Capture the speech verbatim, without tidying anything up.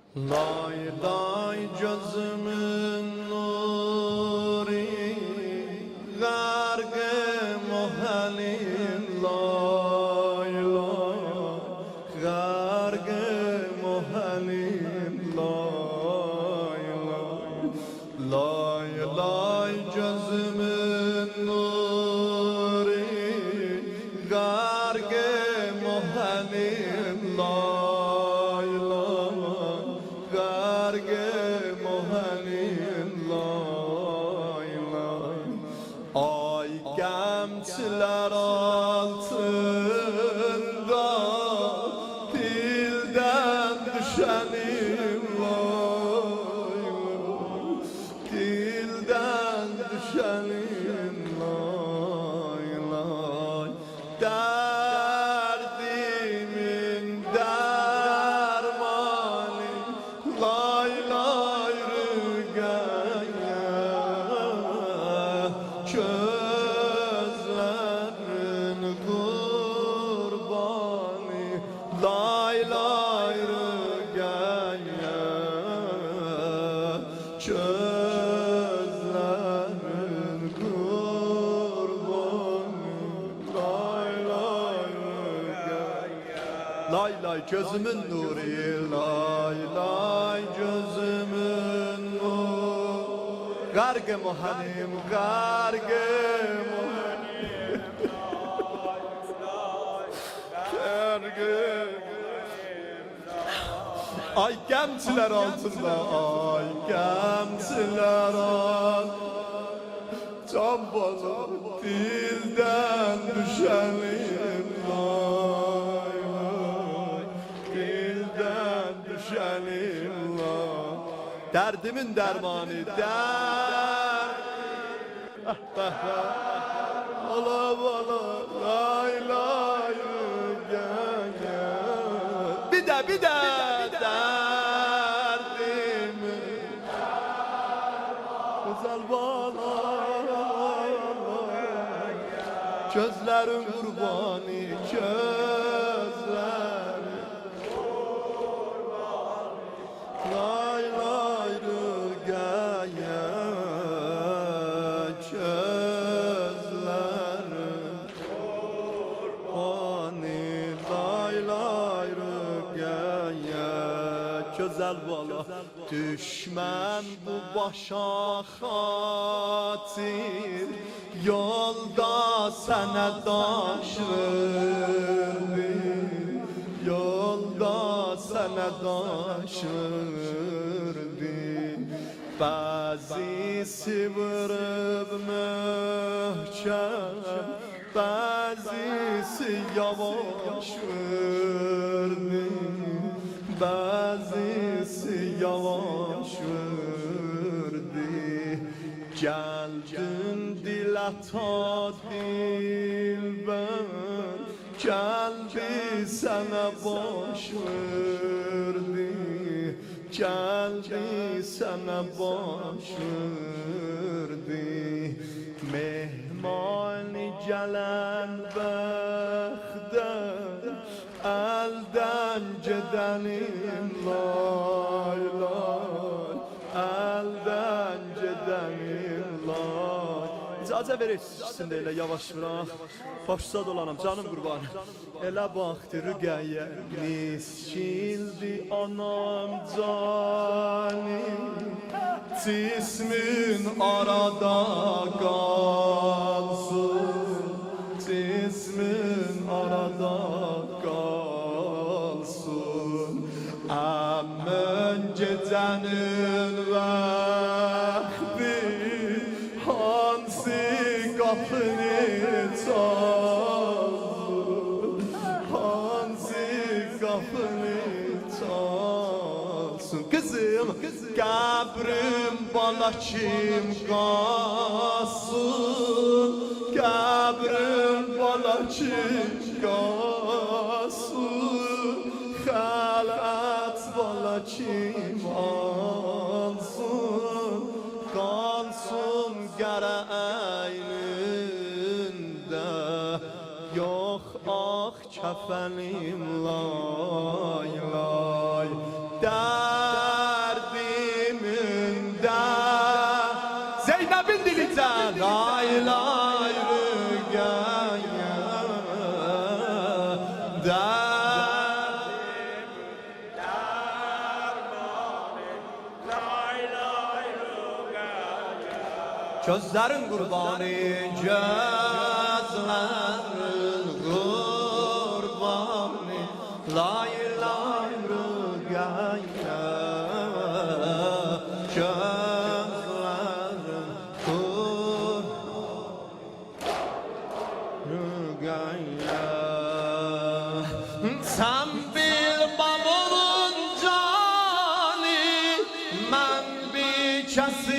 Lay lay gözümün nuri Gargı muhalim lay lay Gargı muhalim lay lay Lay lay gözümün nuri Gargı muhalim lay lay Gargı muhalim lay lay Ay gemçiler altında dilden düşenim lay lay Dilden düşenim lay lay Derdimin dermanı lay lay rügaya Közlerin kurbanı lay lay rügaya Közlerin kurbanı lay lay rügaya Lay lay gözümün nuri lay lay gözümün nuri Gargı muhanim gargı muhanim Gargı Ay gemçiler altında ay gemçiler altında Can bana dilden düşenim lay lay Dilden düşenim lay Derdimin dermanı der Ah ah ah Ola ola lay lay gel gel Bir de bir de derdimi Güzel bana Gözlerin kurbanı gözlerin Lay lay rügaya Gözlerin kurbanı Lay lay rügaya Güzel bala Düşmən bu başa xatir Yolda sənə daş verdi Yolda sənə daş verdi Bəzisi vurub möhkəm Bəzisi yavaş verdi Bəzisi yavaş verdi Gəldin dilə ta dilbər Gəldi sənə baş verdi Gəldi sənə baş verdi Mehmani gələn bəxtər Elden cedenim lay lay Elden cedenim lay İcazə verirsin de elə yavaş bırak Başsa dolanam canım qurbanım Elə baxdı rüqəyə Niskildi anam canim Cismin arada qalsın Cismin arada qalsın Əmmən gecənin vaxtı Hansı qapını çalsın Hansı qapını çalsın Kızım, qəbrim bana kim qalsın Qəbrim bana kim qalsın Xələt bana kim alsın Qalsın qara əynində Yox ah kəfənim lay lay Der lay rügaya Gözlerin kurbanı, gözlerin kurbanı, lay lay rügaya, gözlerin kurbanı, sen bilmem onun canı, ben bir kes